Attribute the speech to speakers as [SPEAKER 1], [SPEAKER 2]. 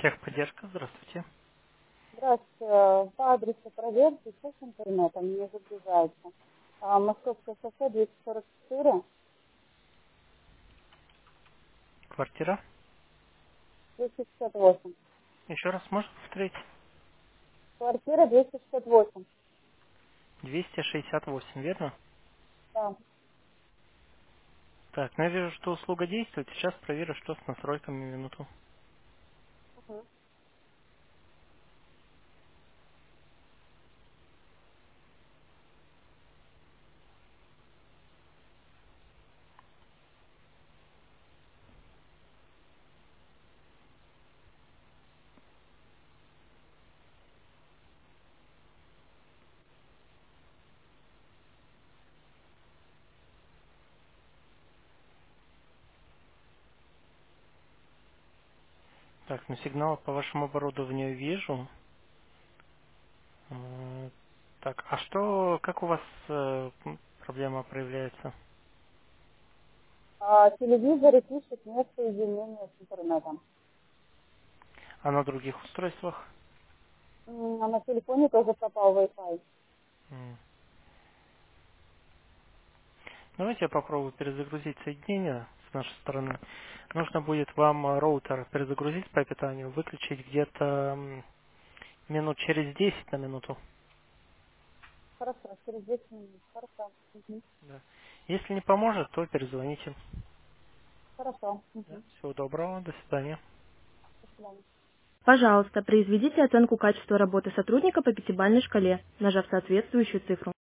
[SPEAKER 1] Техподдержка, здравствуйте.
[SPEAKER 2] Здравствуйте. По адресу проверки, что с интернетом не загружается. Московское шоссе 244,
[SPEAKER 1] Квартира.
[SPEAKER 2] 268.
[SPEAKER 1] Еще раз можно повторить?
[SPEAKER 2] Квартира 268.
[SPEAKER 1] 268, верно?
[SPEAKER 2] Да.
[SPEAKER 1] Так, ну я вижу, что услуга действует. Сейчас проверю, что с настройками, минуту.
[SPEAKER 2] Мгм.
[SPEAKER 1] Так, ну сигнал по вашему оборудованию вижу. Так, а что, как у вас проблема проявляется?
[SPEAKER 2] Телевизоры пишут нет соединения с интернетом.
[SPEAKER 1] А на других устройствах?
[SPEAKER 2] А на телефоне тоже пропал Wi-Fi.
[SPEAKER 1] М. Давайте я попробую перезагрузить соединение с нашей стороны. Нужно будет вам роутер перезагрузить по питанию, выключить где-то минут через 10 на минуту.
[SPEAKER 2] Хорошо, через 10 минут. Хорошо. Мгм.
[SPEAKER 1] Да. Если не поможет, то перезвоните.
[SPEAKER 2] Хорошо.
[SPEAKER 1] Да.
[SPEAKER 2] Мгм.
[SPEAKER 1] Всего доброго, до свидания.
[SPEAKER 2] До свидания.
[SPEAKER 3] Пожалуйста, произведите оценку качества работы сотрудника по пятибалльной шкале, нажав соответствующую цифру.